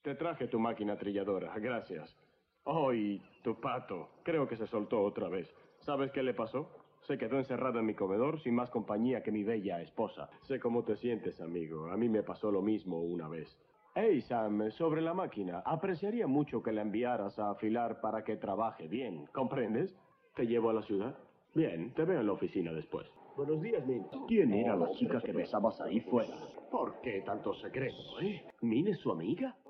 Te traje tu máquina trilladora, gracias. Oh, y tu pato. Creo que se soltó otra vez. ¿Sabes qué le pasó? Se quedó encerrado en mi comedor sin más compañía que mi bella esposa. Sé cómo te sientes, amigo. A mí me pasó lo mismo una vez. Hey, Sam, sobre la máquina. Apreciaría mucho que la enviaras a afilar para que trabaje bien. ¿Comprendes? ¿Te llevo a la ciudad? Bien, te veo en la oficina después. Buenos días, Min. ¿Quién era la chica que besabas ahí fuera? ¿Por qué tanto secreto, eh? ¿Min es su amiga?